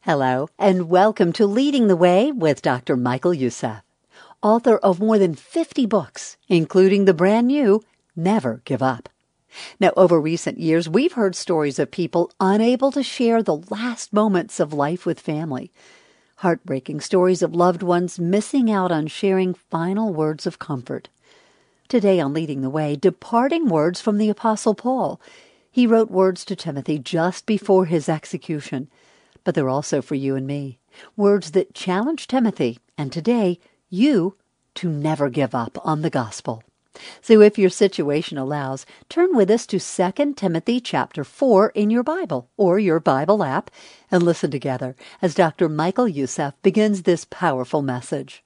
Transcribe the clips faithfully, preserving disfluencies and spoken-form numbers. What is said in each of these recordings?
Hello, and welcome to Leading the Way with Doctor Michael Youssef, author of more than fifty books, including the brand new Never Give Up. Now, over recent years, we've heard stories of people unable to share the last moments of life with family. Heartbreaking stories of loved ones missing out on sharing final words of comfort. Today on Leading the Way, departing words from the Apostle Paul. He wrote words to Timothy just before his execution. But they're also for you and me. Words that challenge Timothy, and today, you, to never give up on the gospel. So if your situation allows, turn with us to Second Timothy chapter four in your Bible or your Bible app and listen together as Doctor Michael Youssef begins this powerful message.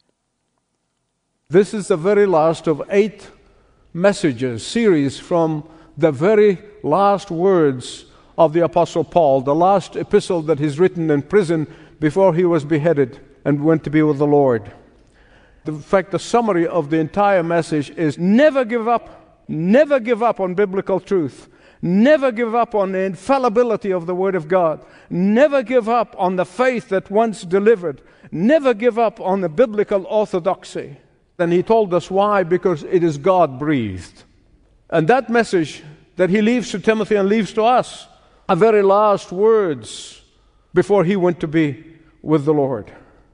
This is the very last of eight messages, series from the very last words of the Apostle Paul, the last epistle that he's written in prison before he was beheaded and went to be with the Lord. In fact, the summary of the entire message is never give up, never give up on biblical truth, never give up on the infallibility of the Word of God, never give up on the faith that once delivered, never give up on the biblical orthodoxy. And he told us why, because it is God-breathed. And that message that he leaves to Timothy and leaves to us are very last words before he went to be with the Lord.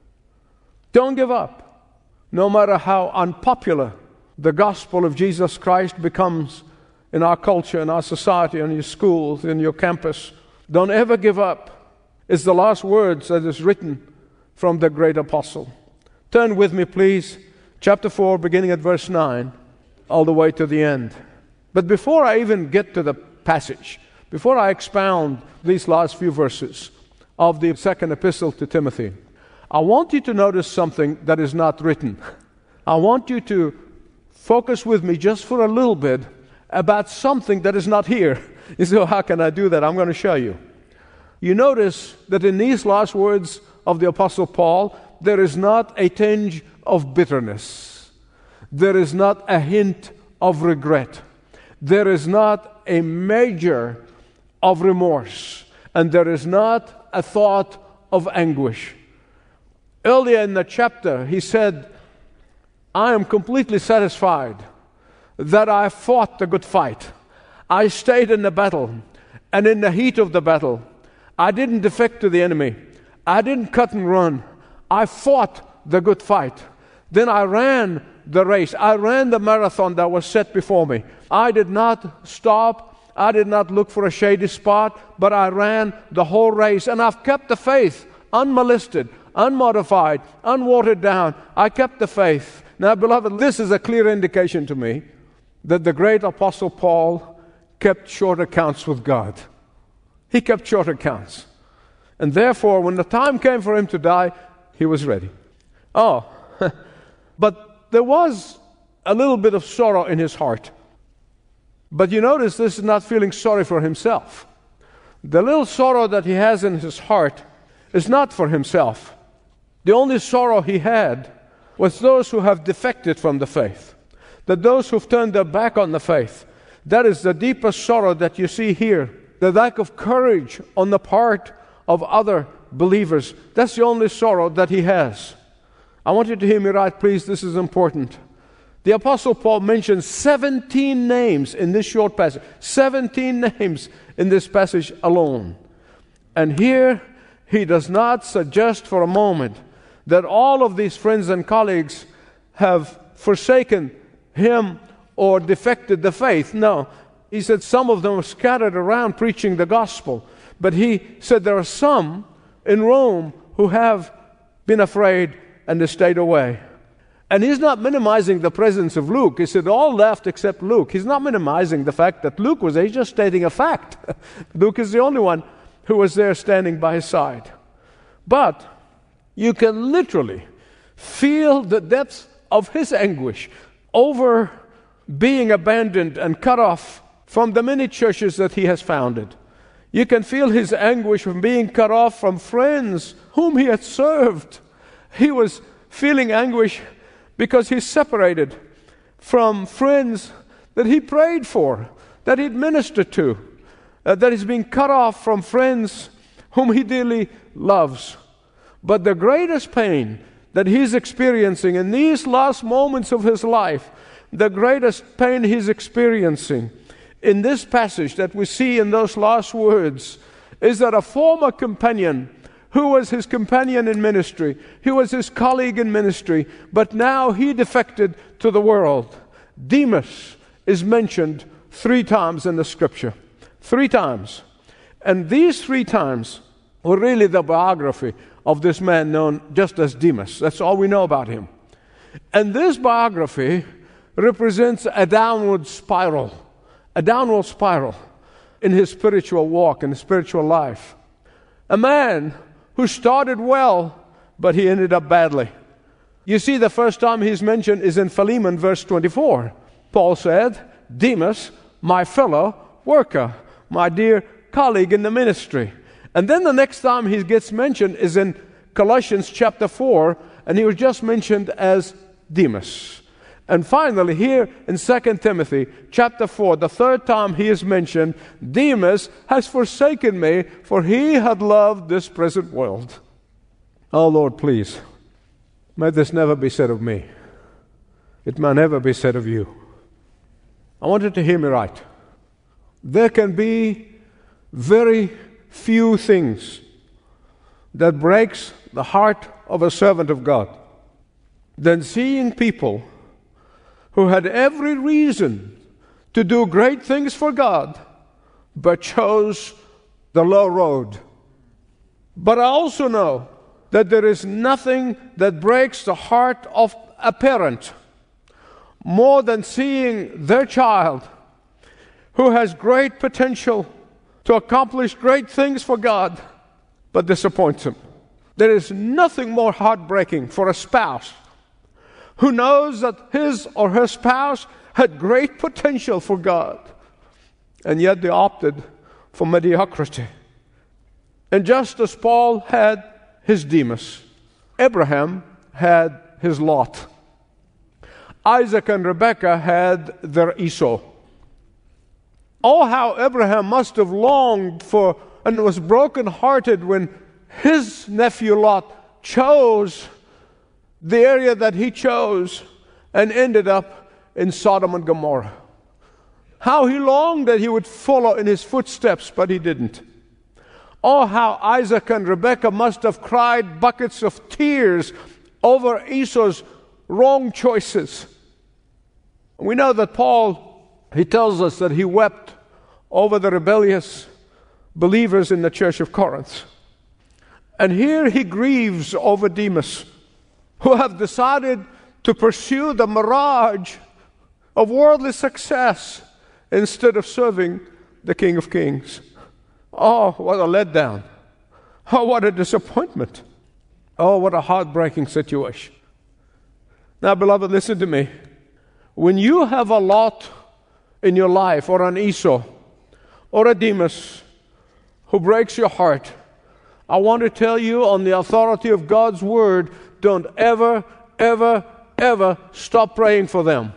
Don't give up. No matter how unpopular the gospel of Jesus Christ becomes in our culture, in our society, in your schools, in your campus, don't ever give up. It's the last words that is written from the great apostle. Turn with me, please, chapter four, beginning at verse nine, all the way to the end. But before I even get to the passage, before I expound these last few verses of the second epistle to Timothy, I want you to notice something that is not written. I want you to focus with me just for a little bit about something that is not here. You say, well, how can I do that? I'm going to show you. You notice that in these last words of the Apostle Paul, there is not a tinge of bitterness. There is not a hint of regret. There is not a major of remorse, and there is not a thought of anguish. Earlier in the chapter, he said, I am completely satisfied that I fought the good fight. I stayed in the battle, and in the heat of the battle, I didn't defect to the enemy. I didn't cut and run. I fought the good fight. Then I ran the race. I ran the marathon that was set before me. I did not stop. I did not look for a shady spot, but I ran the whole race, and I've kept the faith unmolested, unmodified, unwatered down. I kept the faith. Now, beloved, this is a clear indication to me that the great Apostle Paul kept short accounts with God. He kept short accounts. And therefore, when the time came for him to die, he was ready. Oh, but there was a little bit of sorrow in his heart. But you notice this is not feeling sorry for himself. The little sorrow that he has in his heart is not for himself. The only sorrow he had was those who have defected from the faith, that those who've turned their back on the faith. That is the deepest sorrow that you see here, the lack of courage on the part of other believers. That's the only sorrow that he has. I want you to hear me right, please. This is important. The Apostle Paul mentions seventeen names in this short passage. seventeen names in this passage alone. And here, he does not suggest for a moment that all of these friends and colleagues have forsaken him or defected the faith. No. He said some of them are scattered around preaching the gospel. But he said there are some in Rome who have been afraid and they stayed away. And he's not minimizing the presence of Luke. He said all left except Luke. He's not minimizing the fact that Luke was there. He's just stating a fact. Luke is the only one who was there standing by his side. But you can literally feel the depth of his anguish over being abandoned and cut off from the many churches that he has founded. You can feel his anguish from being cut off from friends whom he had served. He was feeling anguish because he's separated from friends that he prayed for, that he'd ministered to, uh, that he's being cut off from friends whom he dearly loves. But the greatest pain that he's experiencing in these last moments of his life, the greatest pain he's experiencing in this passage that we see in those last words, is that a former companion, who was his companion in ministry, who was his colleague in ministry, but now he defected to the world. Demas is mentioned three times in the Scripture. Three times. And these three times were really the biography of this man known just as Demas. That's all we know about him. And this biography represents a downward spiral, a downward spiral in his spiritual walk, in his spiritual life. A man who started well, but he ended up badly. You see, the first time he's mentioned is in Philemon, verse twenty-four. Paul said, Demas, my fellow worker, my dear colleague in the ministry. And then the next time he gets mentioned is in Colossians chapter four, and he was just mentioned as Demas. And finally, here in Second Timothy chapter four, the third time he is mentioned, Demas has forsaken me, for he had loved this present world. Oh Lord, please, may this never be said of me. It may never be said of you. I want you to hear me right. There can be very few things that breaks the heart of a servant of God than seeing people who had every reason to do great things for God, but chose the low road. But I also know that there is nothing that breaks the heart of a parent more than seeing their child who has great potential to accomplish great things for God, but disappoints him. There is nothing more heartbreaking for a spouse who knows that his or her spouse had great potential for God, and yet they opted for mediocrity. And just as Paul had his Demas, Abraham had his Lot. Isaac and Rebekah had their Esau. Oh, how Abraham must have longed for and was brokenhearted when his nephew Lot chose the area that he chose and ended up in Sodom and Gomorrah. How he longed that he would follow in his footsteps, but he didn't. Oh, how Isaac and Rebekah must have cried buckets of tears over Esau's wrong choices. We know that Paul, he tells us that he wept over the rebellious believers in the church of Corinth. And here he grieves over Demas, who have decided to pursue the mirage of worldly success instead of serving the King of Kings. Oh, what a letdown. Oh, what a disappointment. Oh, what a heartbreaking situation. Now, beloved, listen to me. When you have a Lot in your life, or an Esau, or a Demas who breaks your heart, I want to tell you on the authority of God's Word, don't ever, ever, ever stop praying for them.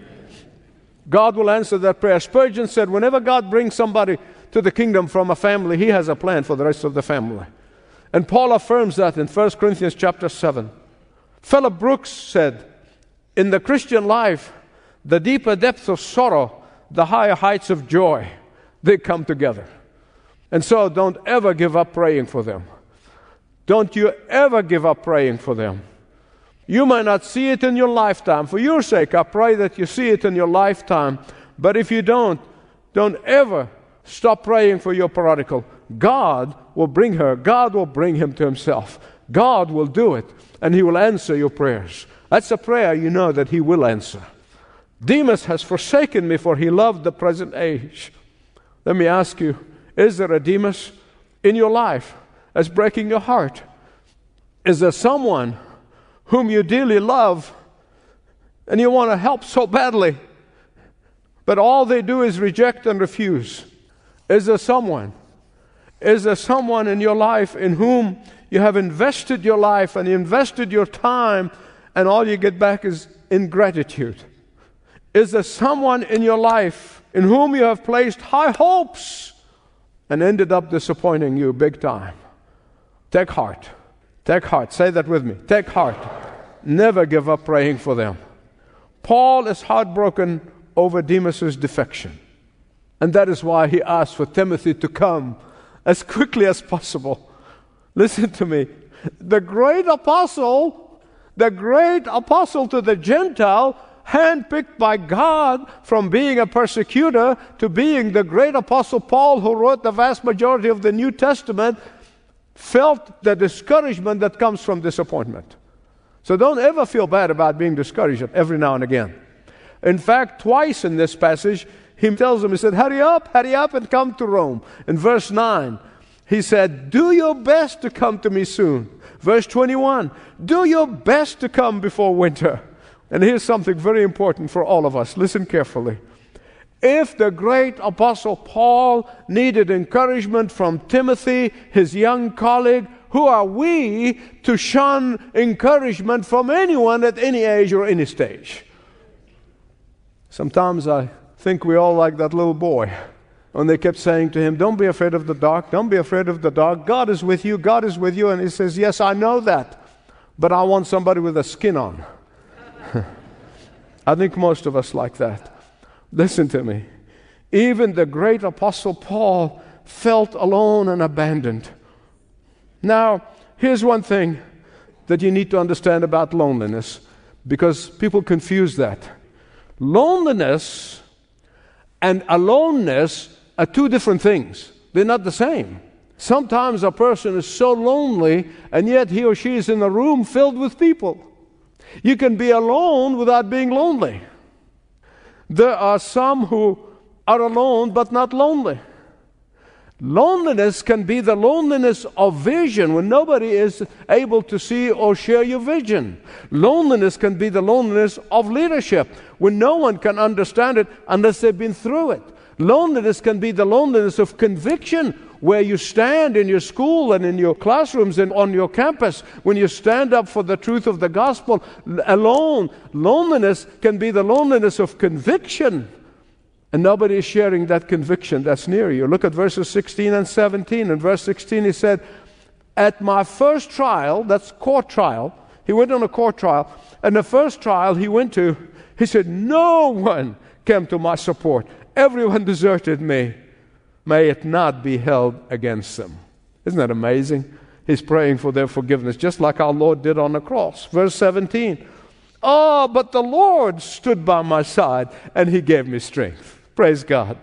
God will answer that prayer. Spurgeon said, whenever God brings somebody to the kingdom from a family, He has a plan for the rest of the family. And Paul affirms that in First Corinthians chapter seven. Philip Brooks said, in the Christian life, the deeper depths of sorrow, the higher heights of joy, they come together. And so don't ever give up praying for them. Don't you ever give up praying for them. You might not see it in your lifetime. For your sake, I pray that you see it in your lifetime. But if you don't, don't ever stop praying for your prodigal. God will bring her. God will bring him to Himself. God will do it, and He will answer your prayers. That's a prayer you know that He will answer. Demas has forsaken me, for he loved the present age. Let me ask you, is there a Demas in your life that's breaking your heart? Is there someone whom you dearly love and you want to help so badly, but all they do is reject and refuse? Is there someone? Is there someone in your life in whom you have invested your life and invested your time, and all you get back is ingratitude? Is there someone in your life in whom you have placed high hopes and ended up disappointing you big time? Take heart. Take heart. Say that with me. Take heart. Never give up praying for them. Paul is heartbroken over Demas's defection. And that is why he asked for Timothy to come as quickly as possible. Listen to me. The great apostle, the great apostle to the Gentile, handpicked by God from being a persecutor to being the great apostle Paul, who wrote the vast majority of the New Testament, felt the discouragement that comes from disappointment. So don't ever feel bad about being discouraged every now and again. In fact, twice in this passage, he tells them, he said, hurry up, hurry up and come to Rome. In verse nine, he said, do your best to come to me soon. Verse twenty-one, do your best to come before winter. And here's something very important for all of us. Listen carefully. If the great apostle Paul needed encouragement from Timothy, his young colleague, who are we to shun encouragement from anyone at any age or any stage? Sometimes I think we all like that little boy when they kept saying to him, don't be afraid of the dark, don't be afraid of the dark. God is with you, God is with you. And he says, yes, I know that, but I want somebody with a skin on. I think most of us like that. Listen to me. Even the great apostle Paul felt alone and abandoned. Now, here's one thing that you need to understand about loneliness, because people confuse that. Loneliness and aloneness are two different things. They're not the same. Sometimes a person is so lonely, and yet he or she is in a room filled with people. You can be alone without being lonely. There are some who are alone but not lonely. Loneliness can be the loneliness of vision when nobody is able to see or share your vision. Loneliness can be the loneliness of leadership when no one can understand it unless they've been through it. Loneliness can be the loneliness of conviction, where you stand in your school and in your classrooms and on your campus, when you stand up for the truth of the gospel alone. Loneliness can be the loneliness of conviction, and nobody is sharing that conviction that's near you. Look at verses sixteen and seventeen. In verse sixteen he said, at my first trial, that's court trial, he went on a court trial, and the first trial he went to, he said, no one came to my support. Everyone deserted me. May it not be held against them. Isn't that amazing? He's praying for their forgiveness, just like our Lord did on the cross. Verse seventeen. Oh, but the Lord stood by my side, and He gave me strength. Praise God.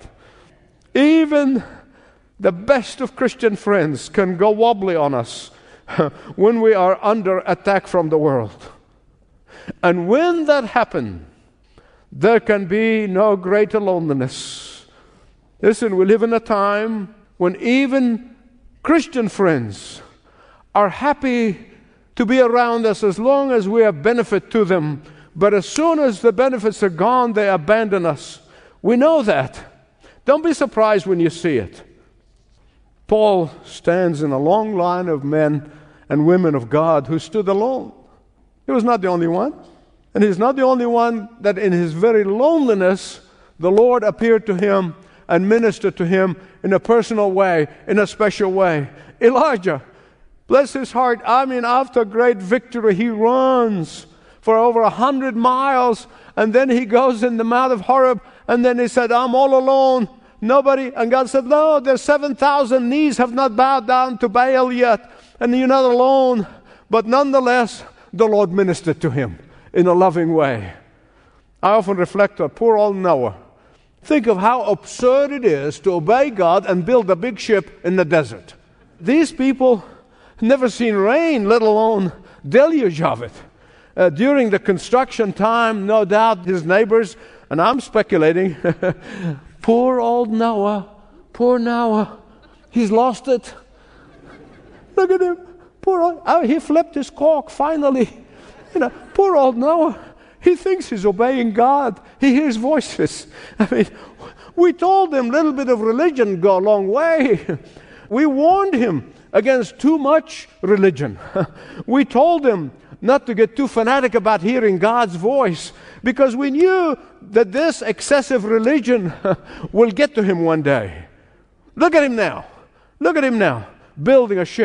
Even the best of Christian friends can go wobbly on us when we are under attack from the world. And when that happens, there can be no greater loneliness. Listen, we live in a time when even Christian friends are happy to be around us as long as we are benefit to them. But as soon as the benefits are gone, they abandon us. We know that. Don't be surprised when you see it. Paul stands in a long line of men and women of God who stood alone. He was not the only one. And he's not the only one that in his very loneliness, the Lord appeared to him and ministered to him in a personal way, in a special way. Elijah, bless his heart, I mean, after great victory, he runs for over a hundred miles, and then he goes in the Mount of Horeb, and then he said, I'm all alone, nobody. And God said, no, there's seven thousand knees have not bowed down to Baal yet, and you're not alone. But nonetheless, the Lord ministered to him in a loving way. I often reflect on poor old Noah. Think of how absurd it is to obey God and build a big ship in the desert. These people never seen rain, let alone deluge of it. Uh, during the construction time, no doubt his neighbors, and I'm speculating, poor old Noah, poor Noah, he's lost it. Look at him, poor old, oh, he flipped his cork finally. You know, poor old Noah, he thinks he's obeying God. He hears voices. I mean, we told him a little bit of religion go a long way. We warned him against too much religion. We told him not to get too fanatic about hearing God's voice, because we knew that this excessive religion will get to him one day. Look at him now. Look at him now, building a ship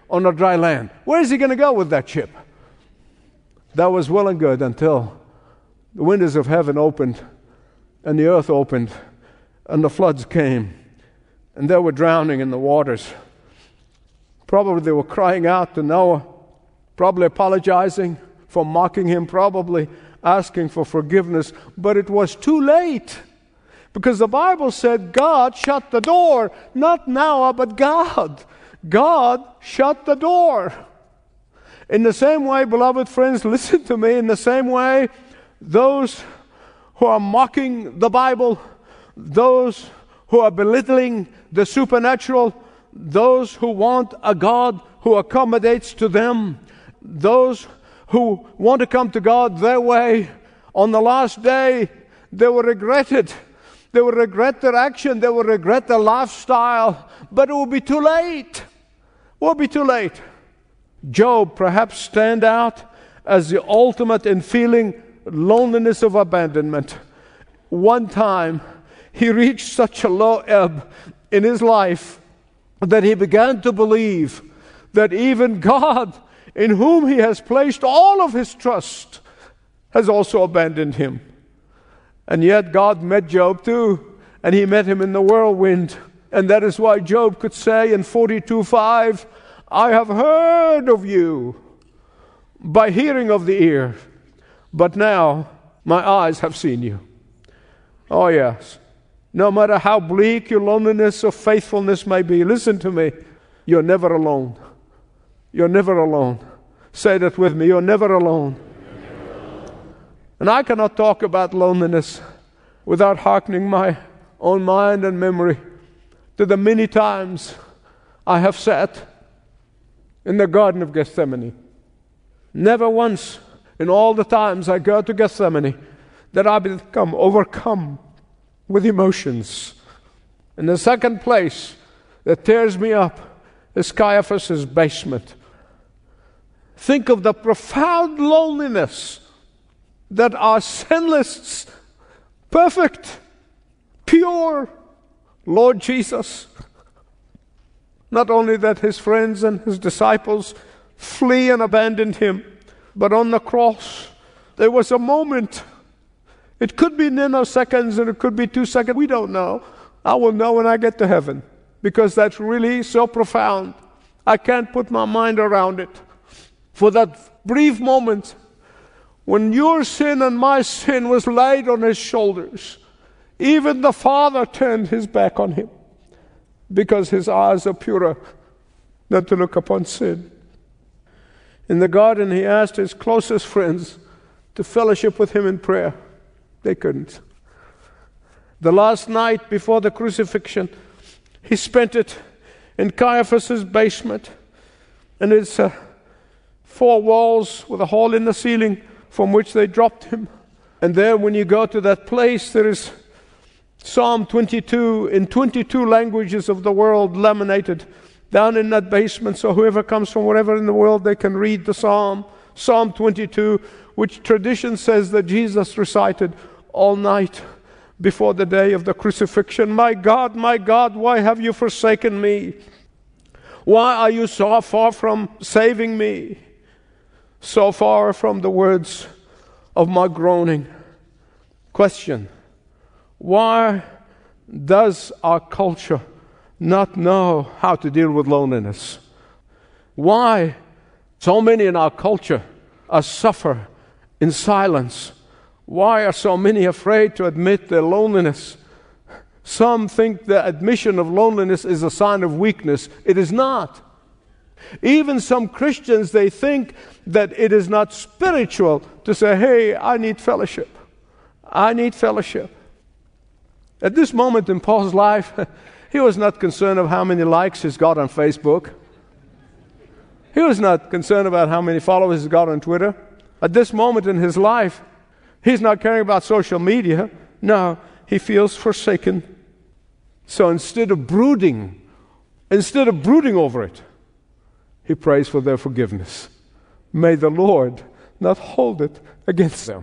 on a dry land. Where is he going to go with that ship? That was well and good until the windows of heaven opened and the earth opened and the floods came and they were drowning in the waters. Probably they were crying out to Noah, probably apologizing for mocking him, probably asking for forgiveness, but it was too late. Because the Bible said God shut the door, not Noah, but God. God shut the door. In the same way, beloved friends, listen to me, in the same way, those who are mocking the Bible, those who are belittling the supernatural, those who want a God who accommodates to them, those who want to come to God their way, on the last day, they will regret it. They will regret their action. They will regret their lifestyle. But it will be too late. It will be too late. Job perhaps stand out as the ultimate in feeling loneliness of abandonment. One time, he reached such a low ebb in his life that he began to believe that even God, in whom he has placed all of his trust, has also abandoned him. And yet God met Job too, and he met him in the whirlwind. And that is why Job could say in forty-two five, I have heard of you by hearing of the ear, but now my eyes have seen you. Oh yes, no matter how bleak your loneliness or faithfulness may be, listen to me, you're never alone. You're never alone. Say that with me, you're never alone. And I cannot talk about loneliness without hearkening my own mind and memory to the many times I have sat in the Garden of Gethsemane. Never once in all the times I go to Gethsemane that I become overcome with emotions. And the second place that tears me up is Caiaphas' basement. Think of the profound loneliness that our sinless, perfect, pure Lord Jesus, not only that his friends and his disciples flee and abandoned him, but on the cross there was a moment. It could be nanoseconds and it could be two seconds. We don't know. I will know when I get to heaven, because that's really so profound. I can't put my mind around it. For that brief moment, when your sin and my sin was laid on his shoulders, even the Father turned his back on him, because his eyes are purer than to look upon sin. In the garden, he asked his closest friends to fellowship with him in prayer. They couldn't. The last night before the crucifixion, he spent it in Caiaphas' basement. And it's uh, four walls with a hole in the ceiling from which they dropped him. And there, when you go to that place, there is Psalm twenty-two in twenty-two languages of the world laminated down in that basement. So whoever comes from wherever in the world, they can read the Psalm. Psalm twenty-two, which tradition says that Jesus recited all night before the day of the crucifixion. My God, my God, why have you forsaken me? Why are you so far from saving me? So far from the words of my groaning. Question: why does our culture not know how to deal with loneliness? Why so many in our culture are suffer in silence? Why are so many afraid to admit their loneliness? Some think the admission of loneliness is a sign of weakness. It is not. Even some Christians, they think that it is not spiritual to say, hey, I need fellowship. I need fellowship. At this moment in Paul's life, he was not concerned of how many likes he's got on Facebook. He was not concerned about how many followers he's got on Twitter. At this moment in his life, he's not caring about social media. No, he feels forsaken. So instead of brooding, instead of brooding over it, he prays for their forgiveness. May the Lord not hold it against them.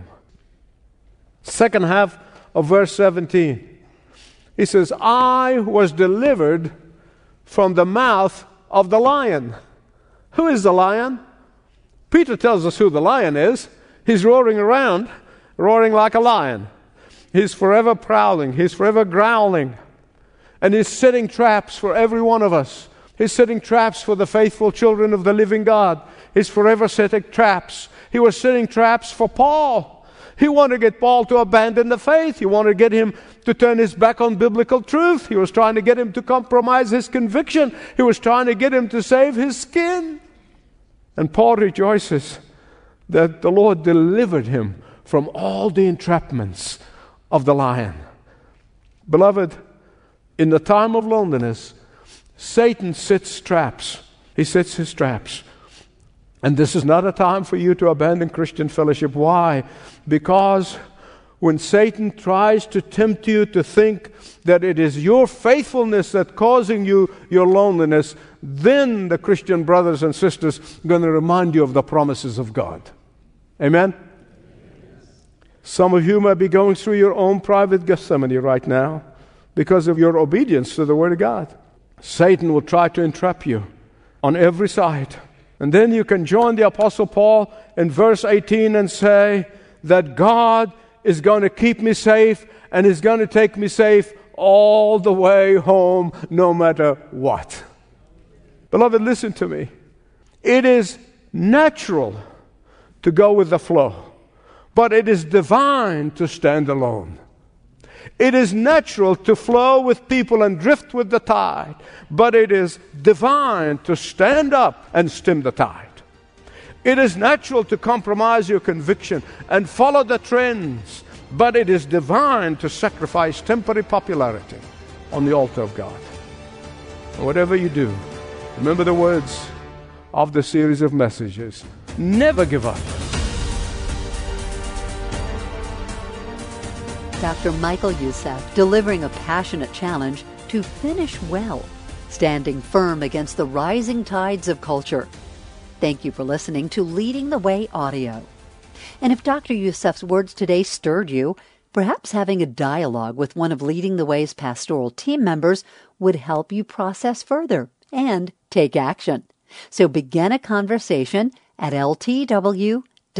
Second half of verse seventeen. He says, I was delivered from the mouth of the lion. Who is the lion? Peter tells us who the lion is. He's roaring around, roaring like a lion. He's forever prowling. He's forever growling. And he's setting traps for every one of us. He's setting traps for the faithful children of the living God. He's forever setting traps. He was setting traps for Paul. He wanted to get Paul to abandon the faith. He wanted to get him to turn his back on biblical truth. He was trying to get him to compromise his conviction. He was trying to get him to save his skin. And Paul rejoices that the Lord delivered him from all the entrapments of the lion. Beloved, in the time of loneliness, Satan sets traps. He sets his traps. And this is not a time for you to abandon Christian fellowship. Why? Because when Satan tries to tempt you to think that it is your faithfulness that's causing you your loneliness, then the Christian brothers and sisters are going to remind you of the promises of God. Amen? Some of you might be going through your own private Gethsemane right now because of your obedience to the Word of God. Satan will try to entrap you on every side. And then you can join the Apostle Paul in verse eighteen and say that God is going to keep me safe and is going to take me safe all the way home, no matter what. Beloved, listen to me. It is natural to go with the flow, but it is divine to stand alone. It is natural to flow with people and drift with the tide, but it is divine to stand up and stem the tide. It is natural to compromise your conviction and follow the trends, but it is divine to sacrifice temporary popularity on the altar of God. And whatever you do, remember the words of the series of messages. Never give up. Doctor Michael Youssef, delivering a passionate challenge to finish well, standing firm against the rising tides of culture. Thank you for listening to Leading the Way Audio. And if Doctor Youssef's words today stirred you, perhaps having a dialogue with one of Leading the Way's pastoral team members would help you process further and take action. So begin a conversation at ltw.org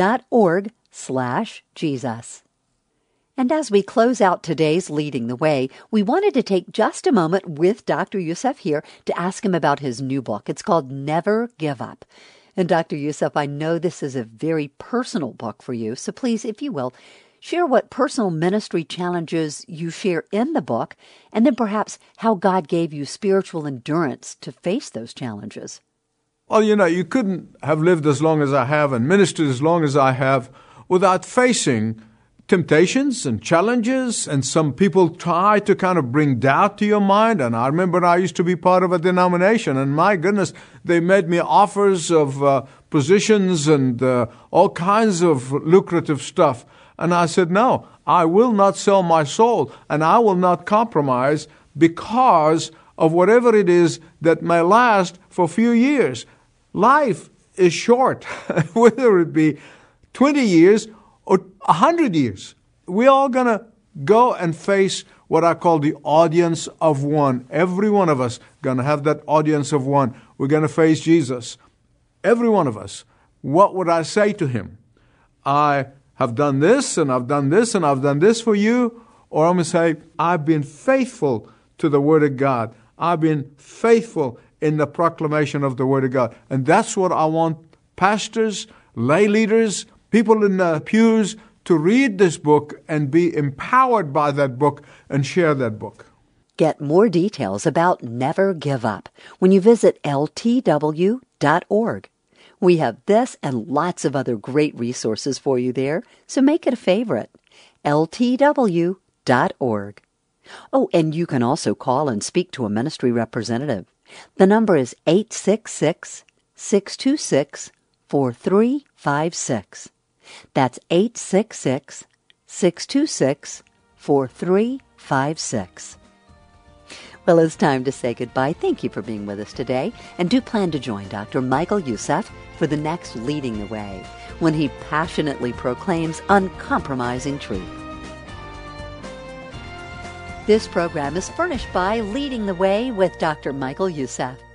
slash Jesus. And as we close out today's Leading the Way, we wanted to take just a moment with Doctor Youssef here to ask him about his new book. It's called Never Give Up. And Doctor Youssef, I know this is a very personal book for you, so please, if you will, share what personal ministry challenges you share in the book, and then perhaps how God gave you spiritual endurance to face those challenges. Well, you know, you couldn't have lived as long as I have and ministered as long as I have without facing temptations and challenges, and some people try to kind of bring doubt to your mind. And I remember I used to be part of a denomination, and my goodness, they made me offers of uh, positions and uh, all kinds of lucrative stuff. And I said, no, I will not sell my soul, and I will not compromise because of whatever it is that may last for a few years. Life is short, whether it be twenty years or a hundred years. We're all going to go and face what I call the audience of one. Every one of us going to have that audience of one. We're going to face Jesus. Every one of us. What would I say to him? I have done this, and I've done this, and I've done this for you. Or I'm going to say, I've been faithful to the Word of God. I've been faithful in the proclamation of the Word of God. And that's what I want pastors, lay leaders, people in the pews to read this book and be empowered by that book and share that book. Get more details about Never Give Up when you visit L T W dot org. We have this and lots of other great resources for you there, so make it a favorite. L T W dot org. Oh, and you can also call and speak to a ministry representative. The number is eight six six, six two six, four three five six. That's eight six six, six two six, four three five six. Well, it's time to say goodbye. Thank you for being with us today. And do plan to join Doctor Michael Youssef for the next Leading the Way, when he passionately proclaims uncompromising truth. This program is furnished by Leading the Way with Doctor Michael Youssef.